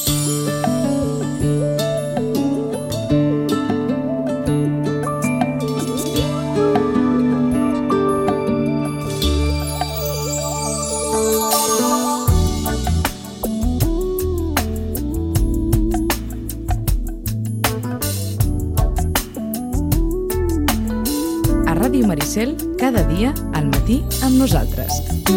Ràdio Maricel, cada dia al matí amb nosaltres.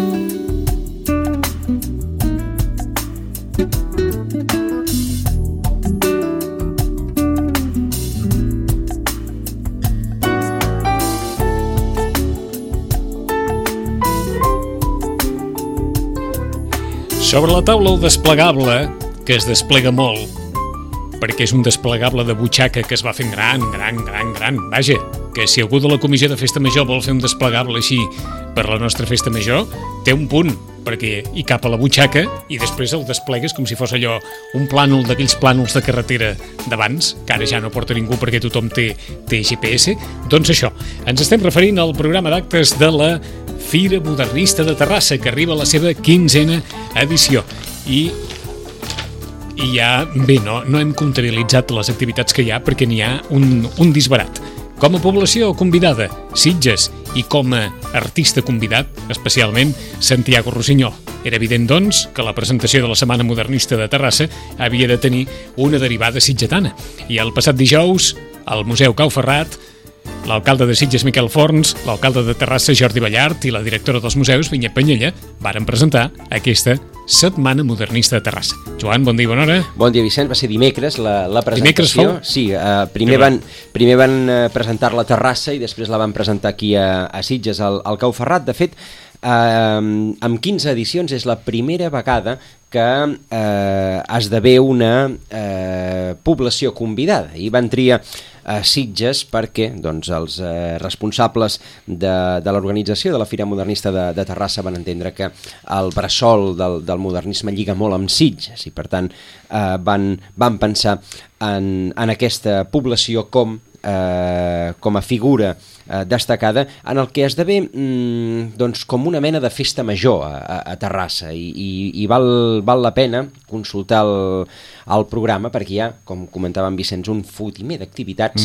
Sobre la taula el desplegable, que es desplega molt, perquè és un desplegable de butxaca que es va fent gran. Vaja, que si algú de la comissió de festa major vol fer un desplegable així per la nostra festa major, té un punt, perquè hi cap a la butxaca i després el desplegues com si fos allò, un plànol d'aquells plànols de carretera d'abans, que ara ja no porta ningú perquè tothom té GPS. Doncs això, ens estem referint al programa d'actes de la Fira Modernista de Terrassa, que arriba a la seva 15a edició. I ja, bé, no hem comptabilitzat les activitats que hi ha perquè n'hi ha un disbarat. Com a població convidada, Sitges, i com a artista convidat, especialment Santiago Rossinyol. Era evident, doncs, que la presentació de la Setmana Modernista de Terrassa havia de tenir una derivada sitgetana. I el passat dijous, al Museu Cau Ferrat, l'alcalde de Sitges, Miquel Forns, l'alcalde de Terrassa, Jordi Ballart, i la directora dels museus, Vinyet Penyella, varen presentar aquesta Setmana Modernista de Terrassa. Joan, bon dia i bona hora. Bon dia, Vicent. Va ser dimecres la presentació. Dimecres fou? Sí, primer van presentar-la a Terrassa i després la van presentar aquí a Sitges, al Cau Ferrat. De fet, amb 15 edicions és la primera vegada que esdevé una població convidada. I van triar Sitges perquè doncs, els responsables de l'organització de la Fira Modernista de Terrassa van entendre que el bressol del modernisme lliga molt amb Sitges i per tant van pensar en aquesta població com a figura destacada en el que esdevé doncs, com una mena de festa major a Terrassa i val la pena consultar el programa perquè hi ha, com comentava en Vicenç, un fotimer d'activitats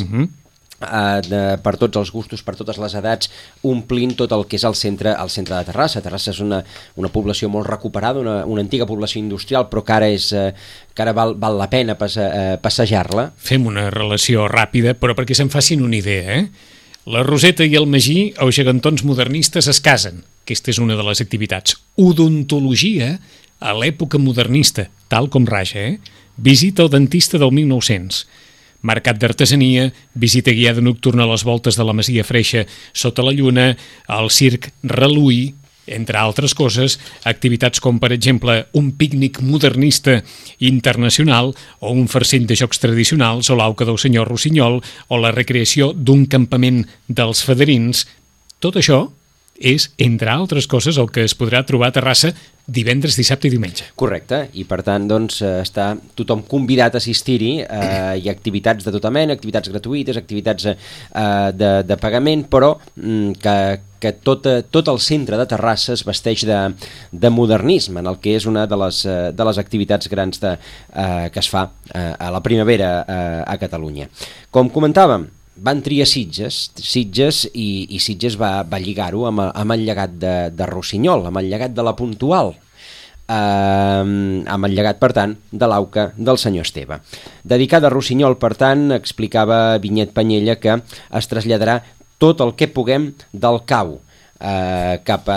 per tots els gustos, per totes les edats, omplint tot el que és el centre de Terrassa. Terrassa és una població molt recuperada, una antiga població industrial, però que ara val la pena passejar-la. Fem una relació ràpida, però perquè se'n facin una idea, La Roseta i el Magí, els gegantons modernistes, es casen. Aquesta és una de les activitats. Odontologia a l'època modernista, tal com raja, Visita al dentista del 1900. Mercat d'artesania, visita guiada nocturna a les voltes de la Masia Freixa sota la lluna, el circ Reluí, entre altres coses, activitats com, per exemple, un pícnic modernista internacional o un farcell de jocs tradicionals o l'auca del senyor Rossinyol o la recreació d'un campament dels federins. Tot això és, entre altres coses, el que es podrà trobar a Terrassa divendres, dissabte i diumenge. Correcte, i per tant doncs, està tothom convidat a assistir-hi. Hi ha activitats de tota mena, activitats gratuïtes, activitats de pagament, però que tot el centre de Terrassa es vesteix de modernisme, en el que és una de les activitats grans que es fa a la primavera a Catalunya. Com comentàvem, van triar Sitges i Sitges va lligar-ho amb el llegat de Rossinyol, amb el llegat de la Puntual, amb el llegat, per tant, de l'auca del senyor Esteve. Dedicada a Rossinyol, per tant, explicava Vinyet Penyella que es traslladarà tot el que puguem del Cau cap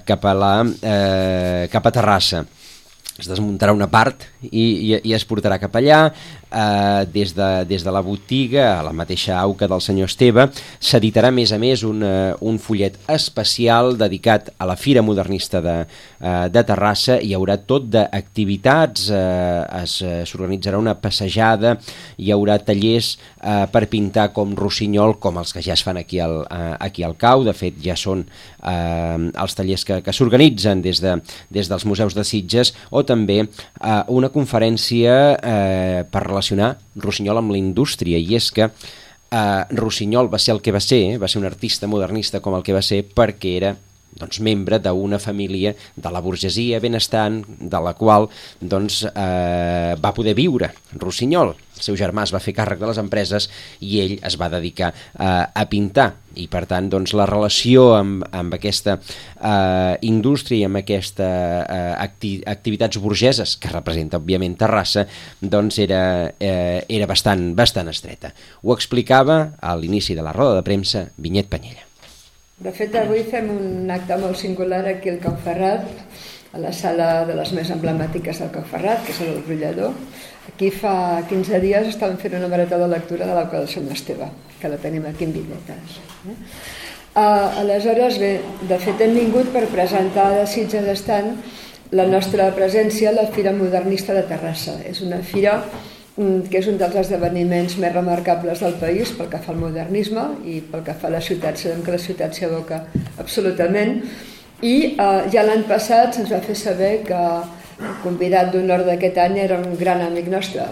a Terrassa. Es desmuntarà una part i es portarà cap allà. Des de la botiga, a la mateixa auca del senyor Esteve, s'editarà a més un fullet especial dedicat a la Fira Modernista de Terrassa. Hi haurà tot d'activitats, s'organitzarà una passejada, hi haurà tallers per pintar com Rossinyol, com els que ja es fan aquí al Cau. De fet, ja són els tallers que s'organitzen des dels museus de Sitges, o també una conferència per relacionar Rossinyol amb la indústria, i és que Rossinyol va ser el que va ser un artista modernista com el que va ser perquè era membre d'una família de la burgesia benestant, de la qual va poder viure Rossinyol. El seu germà es va fer càrrec de les empreses i ell es va dedicar a pintar. I per tant la relació amb aquesta indústria i amb aquestes activitats burgeses que representa òbviament Terrassa era bastant estreta. Ho explicava a l'inici de la roda de premsa Vinyet Panyella. De fet, avui fem un acte molt singular aquí al Cau Ferrat, a la sala de les més emblemàtiques del Cau Ferrat, que és el Brollador. Aquí fa 15 dies estàvem fent una marató de lectura de l'Auca del Senyor Esteve, que la tenim aquí en biblioteques. Aleshores, bé, de fet hem vingut per presentar a Sitges Estant la nostra presència a la Fira Modernista de Terrassa. És una fira que és un dels esdeveniments més remarcables del país pel que fa al modernisme i pel que fa a la ciutat. Sabem que la ciutat s'hi aboca absolutament i ja l'any passat se'ns va fer saber que el convidat d'honor d'aquest any era un gran amic nostre,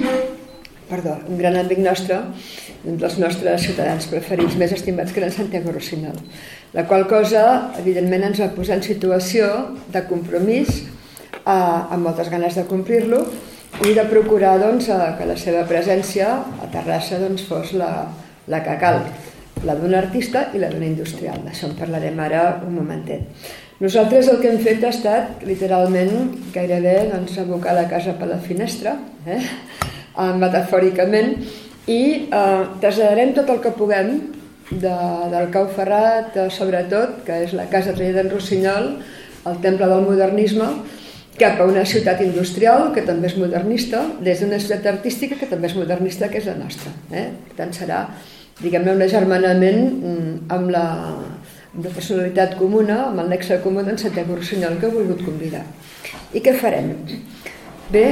un dels nostres ciutadans preferits, més estimats, que era Santiago Rossinyol. La qual cosa, evidentment, ens va posar en situació de compromís, amb moltes ganes de complir-lo, i de procurar que la seva presència a Terrassa fos la que cal, la d'un artista i la d'un industrial. D'això en parlarem ara un momentet. Nosaltres el que hem fet ha estat, literalment, gairebé abocar la casa per la finestra, metafòricament, i traslladarem tot el que puguem del Cau Ferrat, sobretot, que és la casa traïda d'en Rossinyol, el temple del modernisme, cap a una ciutat industrial, que també és modernista, des d'una ciutat artística, que també és modernista, que és la nostra. Per tant, serà, diguem-ne, un agermanament amb la personalitat comuna, amb el nexe comú d'en Santiago Rossinyol, que he volgut convidar. I què farem? Bé,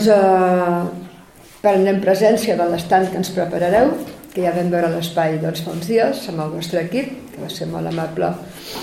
prendrem presència de l'estand que ens preparareu, que ja vam veure l'espai fa uns dies, amb el vostre equip, que va ser molt amable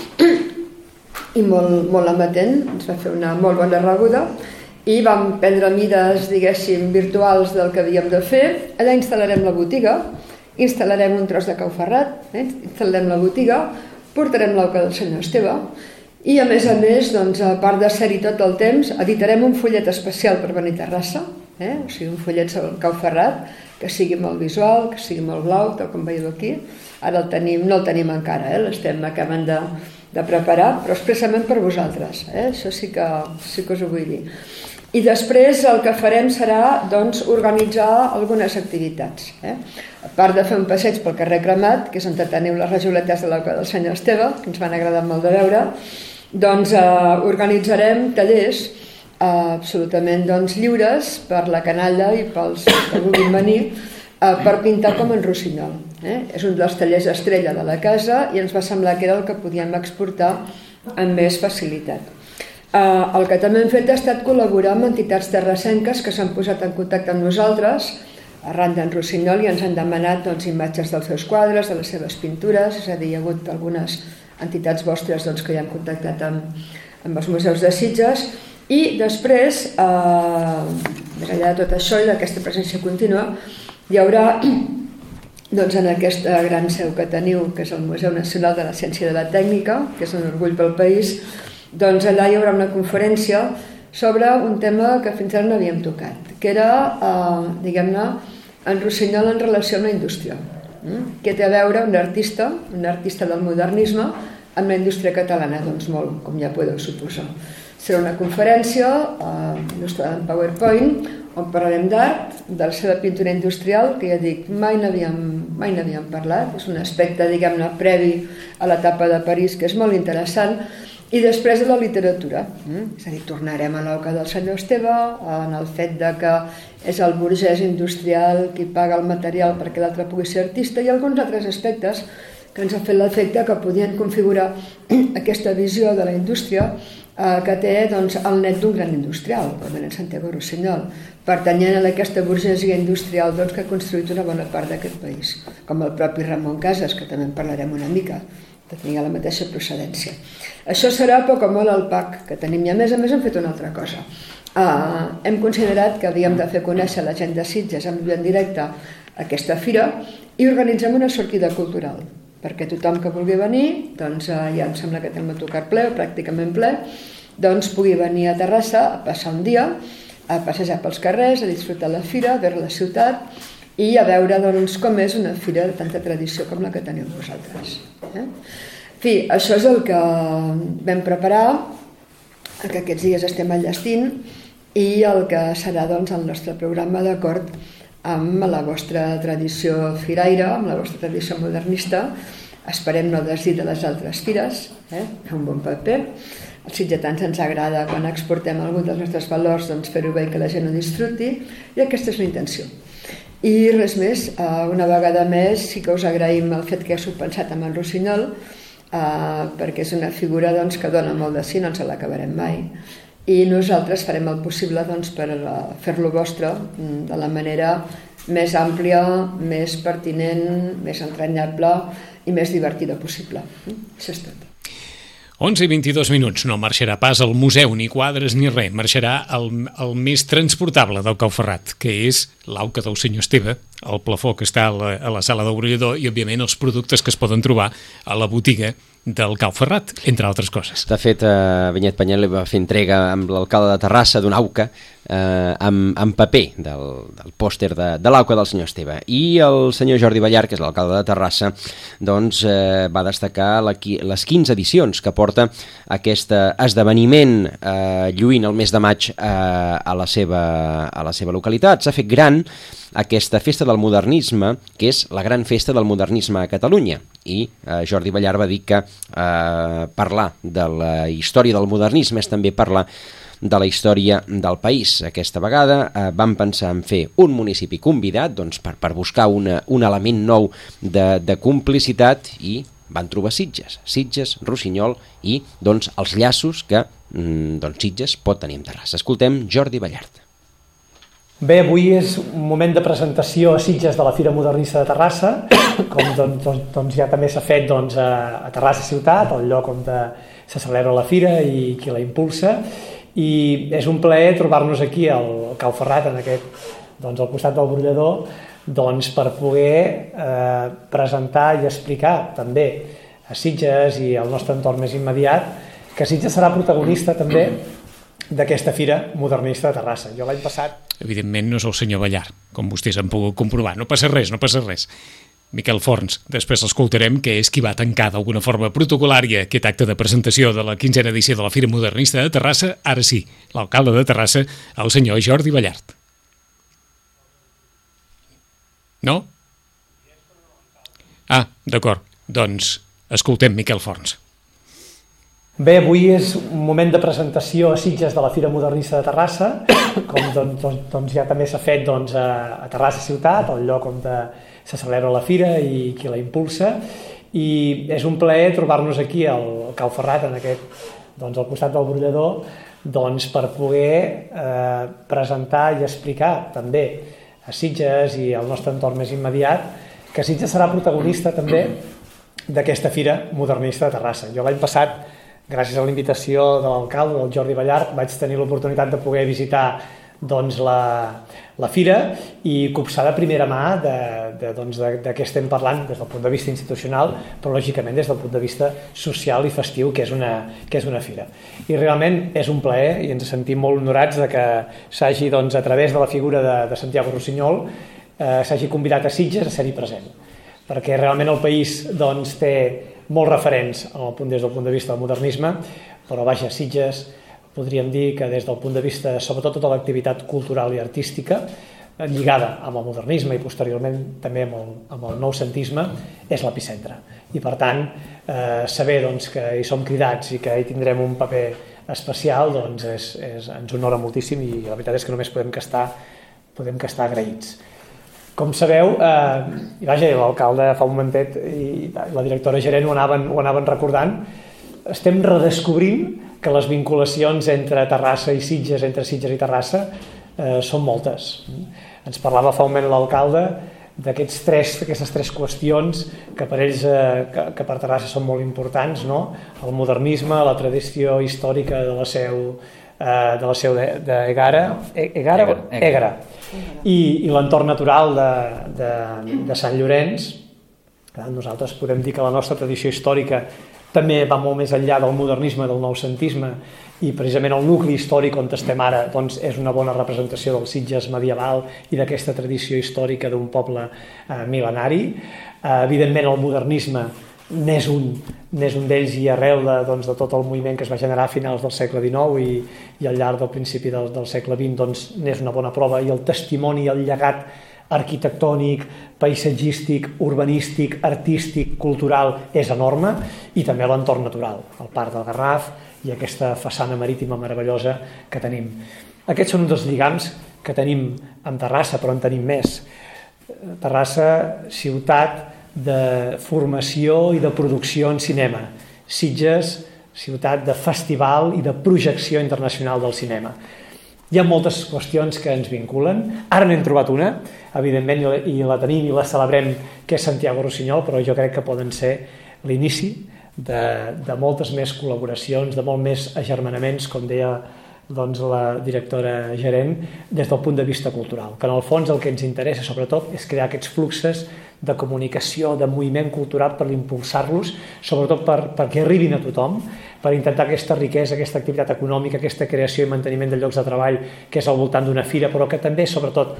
i molt amatent, ens va fer una molt bona rebuda i vam prendre mides, diguéssim, virtuals del que havíem de fer. Allà instal·larem la botiga, instal·larem un tros de Cau Ferrat, instal·larem la botiga, portarem l'Auca del Senyor Esteve i a més, a part de ser-hi tot el temps, editarem un fullet especial per venir a Terrassa, o sigui, un fullet sobre el Cau Ferrat, que sigui molt visual, que sigui molt blau, tal com veieu aquí. Ara no el tenim encara, l'estem acabant de preparar, però expressament per vosaltres, això sí que us ho vull dir. I després el que farem serà organitzar algunes activitats. A part de fer un passeig pel carrer Cremat, que és on teniu les rajoletes de l'Auca del Senyor Esteve, que ens van agradar molt de veure, organitzarem tallers absolutament lliures per la canalla i pels que vulguin venir per pintar com en Rossinyol. És un dels tallers estrella de la casa i ens va semblar que era el que podíem exportar amb més facilitat. El que també hem fet ha estat col·laborar amb entitats terrassenques que s'han posat en contacte amb nosaltres arran d'en Rossinyol i ens han demanat imatges dels seus quadres, de les seves pintures, és a dir, hi ha hagut algunes entitats vostres que ja han contactat amb els museus de Sitges. I després, més enllà de tot això i d'aquesta presència contínua, hi haurà en aquesta gran seu que teniu, que és el Museu Nacional de la Ciència i de la Tècnica, que és un orgull pel país, allà hi haurà una conferència sobre un tema que fins ara no havíem tocat, que era, diguem-ne, en Rossinyol en relació amb la indústria. Què té a veure un artista del modernisme amb la indústria catalana? Doncs molt, com ja podeu suposar. Serà una conferència il·lustrada en PowerPoint on parlarem d'art, de la seva pintura industrial, que ja dic, mai n'havíem parlat, és un aspecte, diguem-ne, previ a l'etapa de París, que és molt interessant, i després de la literatura. És a dir, tornarem a l'Auca del Senyor Esteve, en el fet que és el burgès industrial qui paga el material perquè l'altre pugui ser artista, i alguns altres aspectes que ens ha fet l'efecte que podien configurar aquesta visió de la indústria que té el net d'un gran industrial, com era Santiago Rossinyol, pertanyent a aquesta burgesia industrial que ha construït una bona part d'aquest país, com el propi Ramon Casas, que també en parlarem una mica, que tenia la mateixa procedència. Això serà poc o molt el PAC que tenim, i a més hem fet una altra cosa. Hem considerat que havíem de fer conèixer la gent de Sitges en viu en directe aquesta fira i organitzem una sortida cultural. perquè tothom que vulgui venir, doncs ja em sembla que té el motocar ple o pràcticament ple, doncs pugui venir a Terrassa a passar un dia, a passejar pels carrers, a disfrutar la fira, a veure la ciutat i a veure doncs, com és una fira de tanta tradició com la que teniu vosaltres. En fi, això és el que vam preparar, que aquests dies estem enllestint, i el que serà doncs, el nostre programa d'acord amb la vostra tradició firaire, amb la vostra tradició modernista. Esperem no desdir de les altres fires, fer un bon paper. Als sitgetans ens agrada quan exportem algun dels nostres valors doncs, fer-ho bé i que la gent ho disfruti, i aquesta és la intenció. I res més, una vegada més sí que us agraïm el fet que haguéssiu pensat en Rossinyol, perquè és una figura doncs, que dona molt de sí, no ens l'acabarem mai, i nosaltres farem el possible doncs, per fer-lo vostre de la manera més àmplia, més pertinent, més entranyable i més divertida possible. Això és tot. 11 i 22 minuts. No marxarà pas al museu, ni quadres ni res. Marxarà el més transportable del Cau Ferrat, que és l'auca del senyor Esteve, el plafó que està a la sala del brollador i, òbviament, els productes que es poden trobar a la botiga del Cau Ferrat, entre altres coses. De fet, Vinyet Panyet li va fer entrega amb l'alcalde de Terrassa d'una auca amb paper del pòster de l'auca del senyor Esteve. I el senyor Jordi Ballar, que és l'alcalde de Terrassa, doncs, va destacar les 15 edicions que porta aquest esdeveniment lluint el mes de maig a la seva localitat. S'ha fet gran aquesta festa del modernisme, que és la gran festa del modernisme a Catalunya, i Jordi Ballar va dir que parlar de la història del modernisme és també parlar de la història del país. Aquesta vegada vam pensar en fer un municipi convidat doncs, per buscar un element nou de complicitat, i van trobar Sitges, Rossinyol i doncs, els llaços que Sitges pot tenir amb Terrassa. Escoltem Jordi Ballart. Bé, avui és un moment de presentació a Sitges de la Fira Modernista de Terrassa, com ja també s'ha fet a Terrassa ciutat, el lloc on se celebra la fira i qui la impulsa, i és un plaer trobar-nos aquí al Cau Ferrat, al costat del brollador, per poder presentar i explicar també a Sitges i al nostre entorn més immediat que Sitges serà protagonista també d'aquesta Fira Modernista de Terrassa. Jo l'any passat... Evidentment no és el senyor Ballar, com vostès han pogut comprovar. No passa res. Miquel Forns, després l'escoltarem, que és qui va tancar d'alguna forma protocolària aquest acte de presentació de la 15a edició de la Fira Modernista de Terrassa. Ara sí, l'alcalde de Terrassa, el senyor Jordi Ballart. No? D'acord. Doncs escoltem Miquel Forns. Bé, avui és un moment de presentació a Sitges de la Fira Modernista de Terrassa, com ja també s'ha fet a Terrassa ciutat, el lloc on se celebra la fira i qui la impulsa, i és un plaer trobar-nos aquí al Cau Ferrat, al costat del brollador, per poder presentar i explicar també a Sitges i al nostre entorn més immediat que Sitges serà protagonista també d'aquesta Fira Modernista de Terrassa. Jo l'any passat, gràcies a la invitació de l'alcalde, del Jordi Ballart, vaig tenir l'oportunitat de poder visitar la fira i copsar de primera mà de què estem parlant des del punt de vista institucional, però lògicament des del punt de vista social i festiu, que és una fira. I realment és un plaer i ens sentim molt honorats de que s'hagi, a través de la figura de Santiago Rossinyol, s'hagi convidat a Sitges a ser-hi present, perquè realment el país té molts referents des del punt de vista del modernisme, però vaja, Sitges podríem dir que des del punt de vista, sobretot tota l'activitat cultural i artística, lligada amb el modernisme i posteriorment també amb el noucentisme, és l'epicentre. I per tant, saber que hi som cridats i que hi tindrem un paper especial ens honora moltíssim, i la veritat és que només podem estar agraïts. Com sabeu, l'alcalde fa un momentet i la directora gerent ho anaven recordant, estem redescobrint que les vinculacions entre Terrassa i Sitges, entre Sitges i Terrassa, són moltes. Ens parlava fa un moment l'alcalde d'aquestes tres qüestions que per ells, que per Terrassa són molt importants, no? El modernisme, la tradició històrica de la seu d'Ègara i l'entorn natural de Sant Llorenç, Nosaltres podem dir que la nostra tradició històrica també va molt més enllà del modernisme, del noucentisme, i precisament el nucli històric on estem ara doncs, és una bona representació del Sitges medieval i d'aquesta tradició històrica d'un poble mil·lenari. Evidentment el modernisme n'és un d'ells i arrel de tot el moviment que es va generar a finals del segle XIX i al llarg del principi del segle XX doncs, n'és una bona prova, i el testimoni i el llegat arquitectònic, paisatgístic, urbanístic, artístic, cultural és enorme, i també l'entorn natural, el Parc del Garraf i aquesta façana marítima meravellosa que tenim. Aquests són un dels lligams que tenim amb Terrassa, però en tenim més. Terrassa, ciutat de formació i de producció en cinema. Sitges, ciutat de festival i de projecció internacional del cinema. Hi ha moltes qüestions que ens vinculen. Ara n'hem trobat una, evidentment, i la tenim i la celebrem, que és Santiago Rossinyol, però jo crec que poden ser l'inici de moltes més col·laboracions, de molt més agermanaments, com deia doncs, la directora gerent, des del punt de vista cultural, que en el fons el que ens interessa sobretot és crear aquests fluxes de comunicació, de moviment cultural, per impulsar-los, sobretot perquè arribin a tothom, per intentar aquesta riquesa, aquesta activitat econòmica, aquesta creació i manteniment de llocs de treball que és al voltant d'una fira, però que també sobretot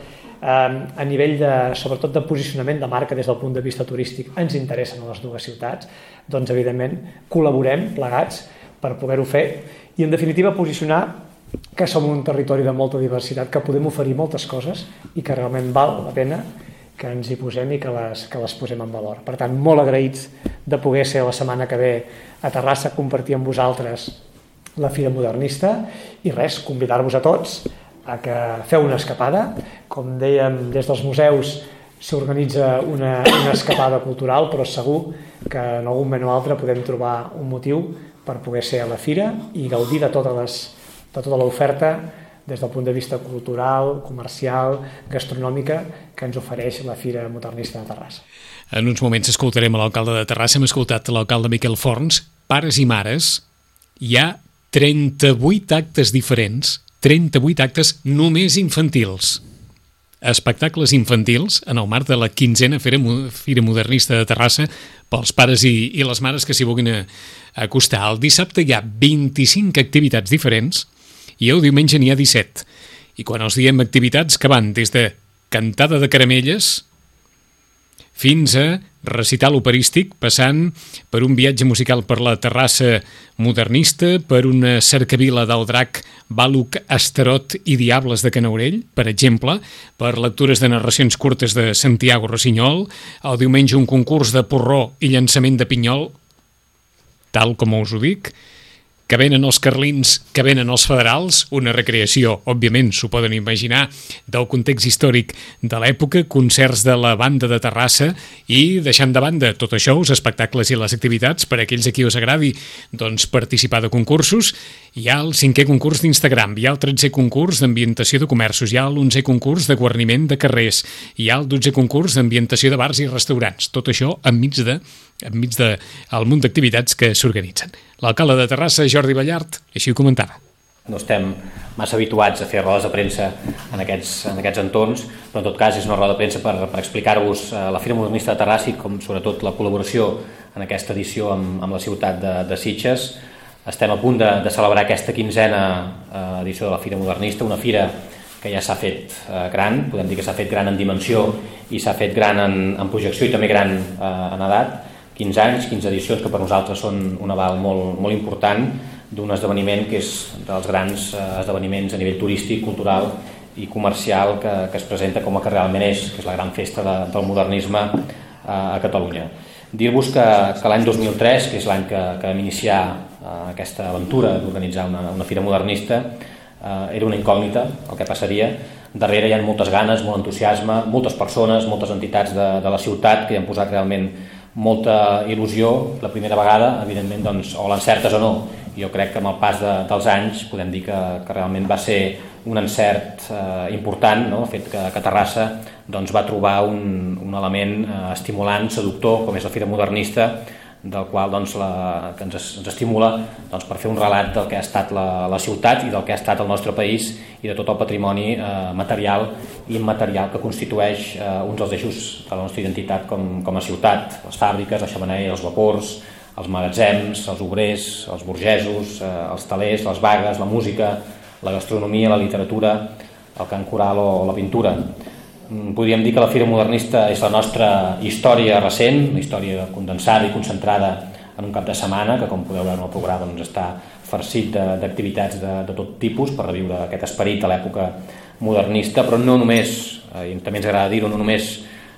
a nivell sobretot de posicionament de marca des del punt de vista turístic ens interessen a les dues ciutats, doncs evidentment col·laborem plegats per poder-ho fer i en definitiva posicionar que som un territori de molta diversitat, que podem oferir moltes coses i que realment val la pena que ens hi posem i que les posem en valor. Per tant, molt agraïts de poder ser la setmana que ve a Terrassa, compartir amb vosaltres la Fira Modernista i res, convidar-vos a tots a que feu una escapada. Com dèiem, des dels museus s'organitza una escapada cultural, però segur que en algun moment o altre podem trobar un motiu per poder ser a la Fira i gaudir de tota l'oferta des del punt de vista cultural, comercial, gastronòmica, que ens ofereix la Fira Modernista de Terrassa. En uns moments escoltarem a l'alcalde de Terrassa, hem escoltat l'alcalde Miquel Forns. Pares i mares, hi ha 38 actes diferents, 38 actes només infantils. Espectacles infantils en el marc de la 15a Fira Modernista de Terrassa pels pares i les mares que s'hi vulguin acostar. El dissabte hi ha 25 activitats diferents i el diumenge n'hi ha 17. I quan els diem activitats, que van des de cantada de caramelles fins a recital operístic, passant per un viatge musical per la Terrassa modernista, per una cercavila del drac Bàluc, Asterot i Diables de Canaurell, per exemple, per lectures de narracions curtes de Santiago Rossinyol, el diumenge un concurs de porró i llançament de pinyol, tal com us ho dic, que venen els carlins, que venen els federals, una recreació, òbviament, s'ho poden imaginar, del context històric de l'època, concerts de la banda de Terrassa i, deixant de banda tot això, els espectacles i les activitats, per a aquells a qui us agradi doncs, participar de concursos, hi ha el 5è concurs d'Instagram, hi ha el 13è concurs d'ambientació de comerços, hi ha l'11è concurs de guarniment de carrers, hi ha el 12è concurs d'ambientació de bars i restaurants, tot això enmig del munt d'activitats que s'organitzen. L'alcalde de Terrassa, Jordi Ballart, així ho comentava. No estem massa habituats a fer rodes de premsa en aquests entorns, però en tot cas és una roda de premsa per explicar-vos la Fira Modernista de Terrassa i com sobretot la col·laboració en aquesta edició amb la ciutat de Sitges. Estem a punt de celebrar aquesta 15a edició de la Fira Modernista, una fira que ja s'ha fet gran, podem dir que s'ha fet gran en dimensió i s'ha fet gran en projecció i també gran en edat. 15 anys, 15 edicions, que per nosaltres són un aval molt, molt important d'un esdeveniment que és dels grans esdeveniments a nivell turístic, cultural i comercial que es presenta com a que realment és, que és la gran festa del modernisme a Catalunya. Dir-vos que l'any 2003, que és l'any que vam iniciar aquesta aventura d'organitzar una fira modernista, era una incògnita el que passaria. Darrere hi ha moltes ganes, molt entusiasme, moltes persones, moltes entitats de la ciutat que hi han posat realment molta il·lusió la primera vegada, evidentment, doncs, o l'encertes o no. Jo crec que amb el pas dels anys podem dir que realment va ser un encert important, no? El fet que Terrassa doncs, va trobar un element estimulant, seductor, com és la Fira Modernista, del qual que ens estimula per fer un relat del que ha estat la ciutat i del que ha estat el nostre país i de tot el patrimoni material i immaterial que constitueix uns dels eixos de la nostra identitat com a ciutat: les fàbriques, la xemeneia, els vapors, els magatzems, els obrers, els burgesos, els telers, les vagues, la música, la gastronomia, la literatura, el cant coral o la pintura. Podríem dir que la Fira Modernista és la nostra història recent, una història condensada i concentrada en un cap de setmana que, com podeu veure en el programa, està farcit d'activitats de tot tipus per reviure aquest esperit a l'època modernista, però no només, i també ens agrada dir-ho, no només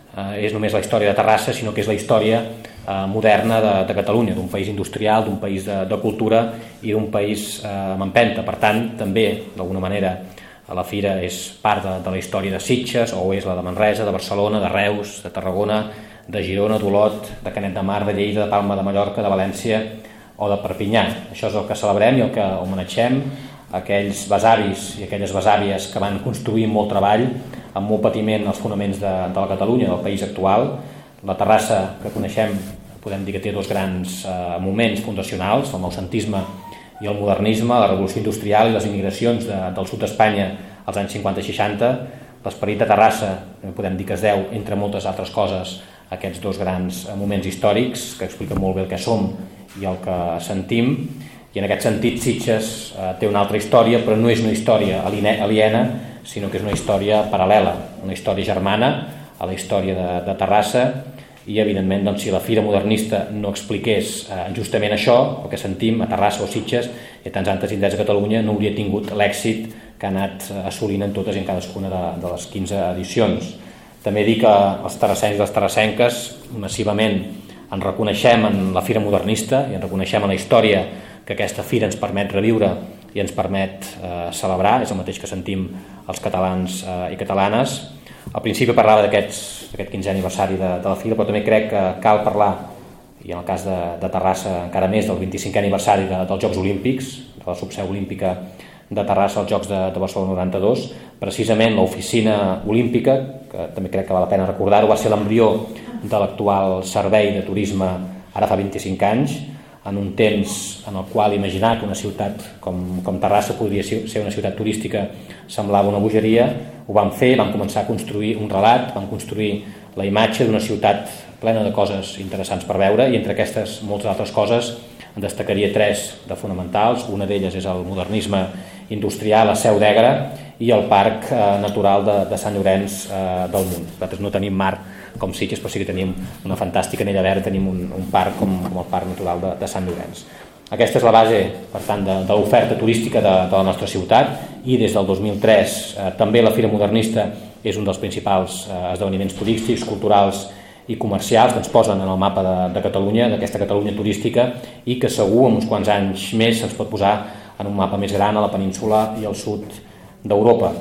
és només la història de Terrassa, sinó que és la història moderna de Catalunya, d'un país industrial, d'un país de cultura i d'un país amb empenta. Per tant, també, d'alguna manera, la Fira és part de la història de Sitges, o és la de Manresa, de Barcelona, de Reus, de Tarragona, de Girona, d'Olot, de Canet de Mar, de Lleida, de Palma de Mallorca, de València o de Perpinyà. Això és el que celebrem i el que homenatgem aquells besavis i aquelles besàvies que van construir amb molt treball, amb molt patiment, els fonaments de la Catalunya, del país actual. La Terrassa que coneixem, podem dir que té dos grans moments fundacionals, el noucentisme i el modernisme, la revolució industrial i les immigracions del sud d'Espanya als anys 50 i 60. L'esperit de Terrassa, podem dir que es deu, entre moltes altres coses, a aquests dos grans moments històrics que expliquen molt bé el que som i el que sentim. I en aquest sentit Sitges té una altra història, però no és una història aliena, sinó que és una història paral·lela, una història germana a la història de Terrassa. I evidentment, si la Fira Modernista no expliqués justament això, el que sentim a Terrassa o Sitges i a tants altres indrets de Catalunya, no hauria tingut l'èxit que ha anat assolint en totes i en cadascuna de les 15 edicions. També dir que els terrassencs i les terrassenques massivament ens reconeixem en la Fira Modernista i ens reconeixem en la història que aquesta fira ens permet reviure i ens permet celebrar, és el mateix que sentim els catalans i catalanes. Al principi parlava d'aquest 15è aniversari de la Fira, però també crec que cal parlar, i en el cas de Terrassa encara més, del 25è aniversari dels Jocs Olímpics, de la subseu olímpica de Terrassa als Jocs de Barcelona 92. Precisament l'oficina olímpica, que també crec que val la pena recordar-ho, va ser l'embrió de l'actual servei de turisme ara fa 25 anys, en un temps en el qual imaginar que una ciutat com Terrassa podria ser una ciutat turística semblava una bogeria. Ho vam fer, vam començar a construir un relat, vam construir la imatge d'una ciutat plena de coses interessants per veure, i entre aquestes moltes altres coses en destacaria tres de fonamentals. Una d'elles és el modernisme industrial a Seu d'Egra i el Parc Natural de Sant Llorenç del Munt. Nosaltres no tenim mar com Sitges, però sí que tenim una fantàstica anella verda, tenim un parc com el Parc Natural de Sant Llorenç. Aquesta és la base, per tant, de l'oferta turística de la nostra ciutat, i des del 2003 també la Fira Modernista és un dels principals esdeveniments turístics, culturals i comercials que ens posen en el mapa de Catalunya, d'aquesta Catalunya turística, i que segur en uns quants anys més ens pot posar en un mapa més gran a la península i al sud d'Europa.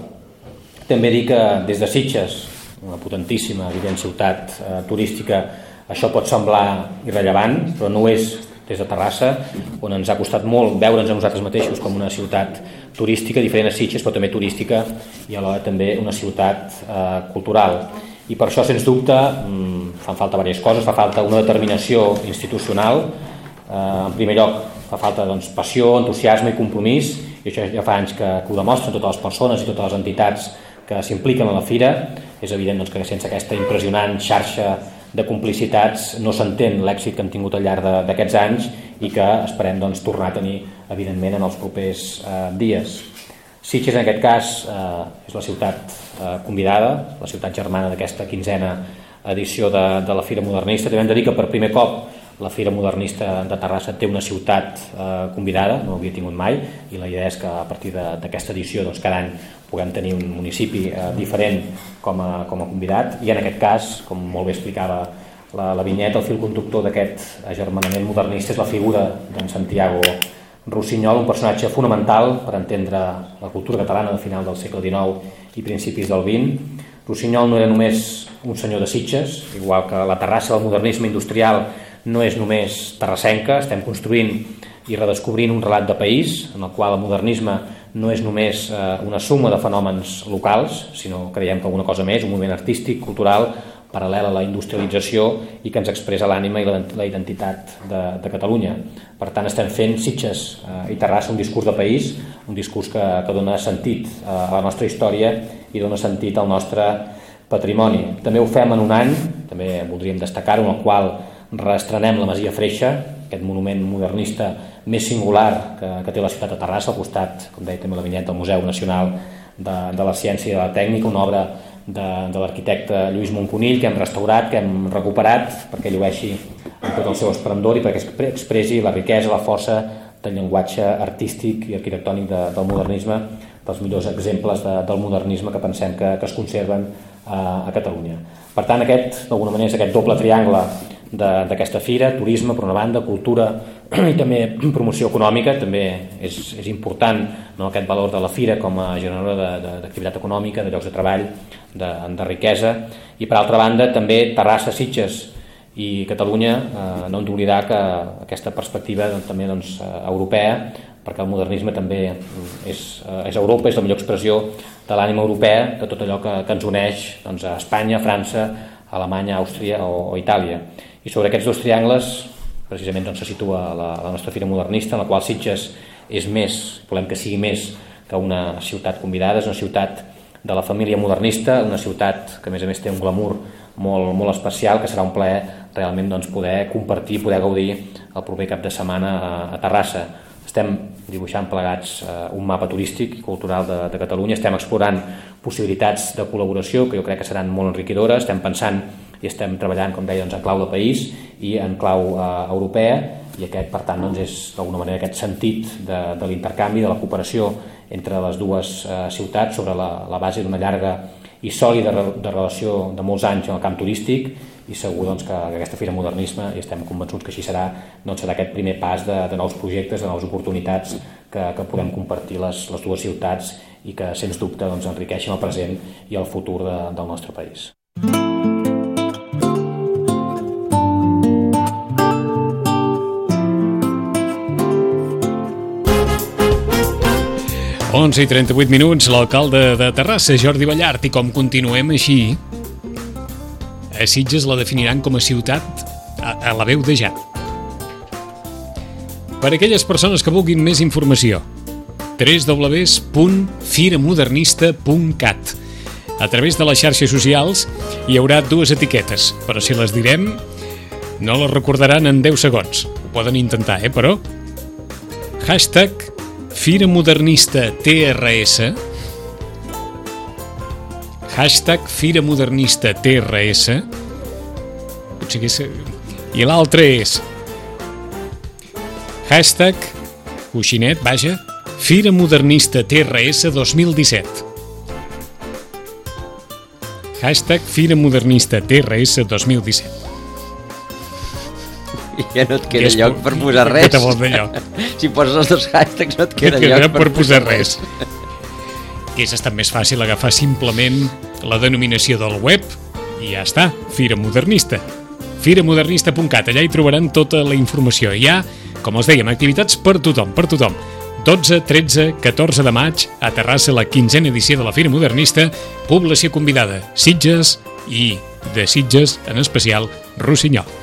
També dir que des de Sitges, una potentíssima, evident ciutat turística, això pot semblar irrellevant, però no és des de Terrassa, on ens ha costat molt veure'ns a nosaltres mateixos com una ciutat turística, diferent a Sitges, però també turística, i alhora també una ciutat cultural. I per això, sens dubte, fan falta diverses coses. Fa falta una determinació institucional. En primer lloc, fa falta passió, entusiasme i compromís, i això ja fa anys que ho demostren totes les persones i totes les entitats que s'impliquen a la Fira. És evident que sense aquesta impressionant xarxa de complicitats no s'entén l'èxit que hem tingut al llarg d'aquests anys i que esperem tornar a tenir, evidentment, en els propers dies. Sitges, en aquest cas, és la ciutat convidada, la ciutat germana d'aquesta 15a edició de la Fira Modernista. També hem de dir que per primer cop la Fira Modernista de Terrassa té una ciutat convidada, no ho havia tingut mai, i la idea és que a partir d'aquesta edició cada any puguem tenir un municipi diferent com a convidat, i en aquest cas, com molt bé explicava la vinyeta, el fil conductor d'aquest agermanament modernista és la figura d'en Santiago Rossinyol, un personatge fonamental per entendre la cultura catalana de final del segle XIX i principis del XX. Rossinyol no era només un senyor de Sitges, igual que la Terrassa del modernisme industrial no és només terrassenca. Estem construint i redescobrint un relat de país en el qual el modernisme no és només una suma de fenòmens locals, sinó creiem que alguna cosa més, un moviment artístic, cultural, paral·lel a la industrialització i que ens expressa l'ànima i la identitat de Catalunya. Per tant, estem fent Sitges i Terrassa un discurs de país, un discurs que dona sentit a la nostra història i dona sentit al nostre patrimoni. També ho fem en un any, també voldríem destacar-ho, en el qual reestrenem la Masia Freixa, aquest monument modernista més singular que té la ciutat de Terrassa, al costat, com deia també la vinyeta, del Museu Nacional de la Ciència i de la Tècnica, una obra de l'arquitecte Lluís Monconill, que hem restaurat, que hem recuperat perquè llueixi amb tot el seu esplendor i perquè expressi la riquesa, la força del llenguatge artístic i arquitectònic del modernisme, dels millors exemples del modernisme que pensem que es conserven a Catalunya. Per tant, d'alguna manera, és aquest doble triangle d'aquesta fira, turisme per una banda, cultura i també promoció econòmica. També és important, no, aquest valor de la fira com a generador d'activitat econòmica, de llocs de treball, de riquesa, i per altra banda també Terrassa, Sitges i Catalunya, no hem d'oblidar que aquesta perspectiva també europea, perquè el modernisme també és Europa, és la millor expressió de l'ànima europea, de tot allò que ens uneix a Espanya, França, Alemanya, Àustria o Itàlia. I sobre aquests dos triangles precisament se situa la nostra fira modernista, en la qual Sitges és més, volem que sigui més que una ciutat convidada, és una ciutat de la família modernista, una ciutat que a més té un glamour molt especial, que serà un plaer realment poder compartir, poder gaudir el proper cap de setmana a Terrassa. Estem dibuixant plegats un mapa turístic i cultural de Catalunya, estem explorant possibilitats de col·laboració que jo crec que seran molt enriquidores, estem pensant i estem treballant, com deia, en clau de país i en clau europea, i aquest, per tant, és d'alguna manera aquest sentit de l'intercanvi, de la cooperació entre les dues ciutats sobre la base d'una llarga i sòlida de relació de molts anys en el camp turístic, i segur que aquesta Fira Modernisme, i estem convençuts que així serà, serà aquest primer pas de nous projectes, de noves oportunitats que podem compartir les dues ciutats i que, sens dubte, enriqueixen el present i el futur del nostre país. 11:38, l'alcalde de Terrassa, Jordi Ballart, i com continuem així, a Sitges la definiran com a ciutat a la veu de ja. Per a aquelles persones que vulguin més informació, www.firamodernista.cat. A través de les xarxes socials hi haurà dues etiquetes, però si les direm no les recordaran en 10 segons. Ho poden intentar, però? Hashtag Fira Modernista TRS, hashtag Fira Modernista TRS, potser que és... I l'altre és hashtag, coixinet, vaja, Fira Modernista TRS 2017. Hashtag Fira Modernista TRS 2017. Ja no et queda lloc per posar res. Si poses els dos hashtags no et queda lloc per posar res. Hauria estat més fàcil agafar simplement la denominació del web i ja està, Fira Modernista. firamodernista.cat, allà hi trobaran tota la informació. Hi ha, com els dèiem, activitats per tothom, 12, 13, 14 de maig, a Terrassa, la 15a edició de la Fira Modernista, població convidada, Sitges i, de Sitges, en especial, Rossinyol.